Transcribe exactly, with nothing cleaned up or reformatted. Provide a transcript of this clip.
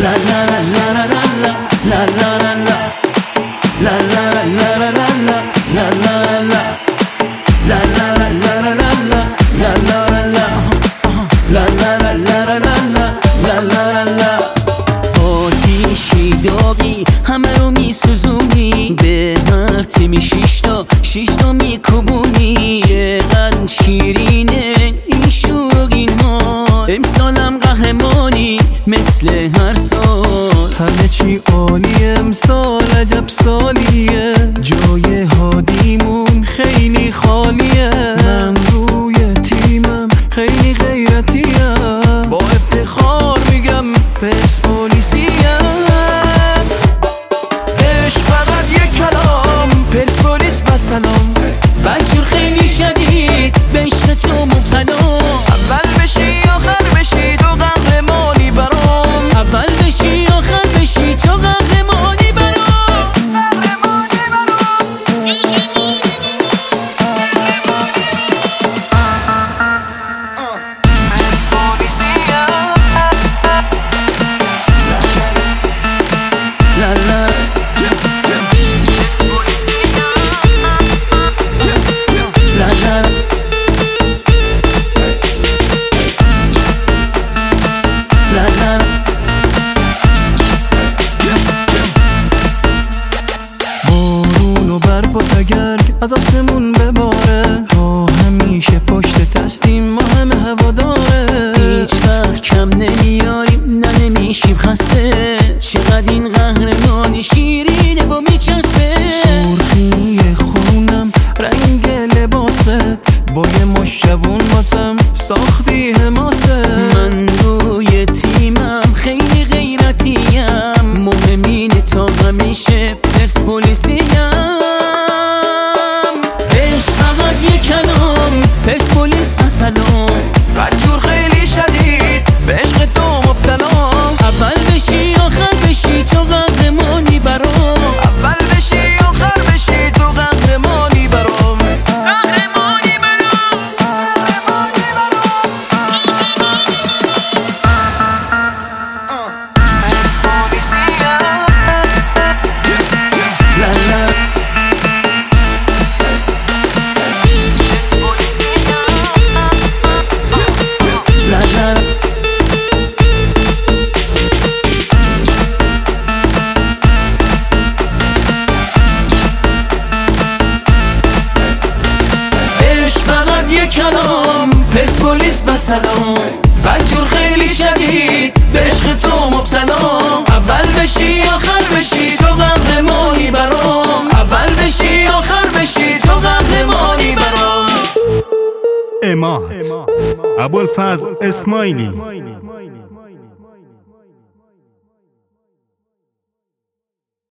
La la la la la la la la la la la la la la la la la la la La la la la la la la la la la La la la la la la la la la آتیشی داغی همه رو میسوزونی، به هر تیمی شیشتا شیشتا میکوبونی. چقدر شیرینه این شوق این حال، امسالم قهرمانی مثل هر سال. همه چی عالیه امسال، عجب سالیه، جای هادیمون خیلی خالیه. من روی تیمم خیلی غیرتیم، با افتخار میگم پرسپولیسیم. عشق فقط یک کلام، پرسپولیس و سلام. بچور خیلی شدید به عشق تو مبتلا، اول بشی آخر بشی تو قهرمانی برام. اول بشی آخر بشی تو قهرمانی برام. قهرمانی برام. پرسپولیسیم. لا لا بارون و برف و تگرگ از آسمون بباره، تا همیشه پشت دستیم ما همه هواداره. هیچ وقت کم نمیاریم نه نمیشیم خسته، چقدر این قهرمانی شیرینه با میچسبه. سرخی خونم رنگ لباست، با یه مش جوون واسم ساختی حماست. من روی تیمم خیلی غیرتیم، مهم اینه تا همیشه پرسپولیسیم. عشق فقط یک کلام، پرسپولیس و سلام. بدجور خیلی شدید به عشق تو مبتلا، اول بشی آخر بشی تو قهرمانی برام. اول بشی آخر بشی تو قهرمانی برام. قهرمانی برام. قهرمانی برام. پرسپولیسیم. لا لا لا لا عشق فقط یک کلام، پرسپولیس و سلام. بدجور خیلی شدید به عشق تو مبتلا، اول بشی آخر بشی تو قهرمانی برام. اول بشی آخر بشی تو قهرمانی برام. اماد ابوالفضل اسماعیلی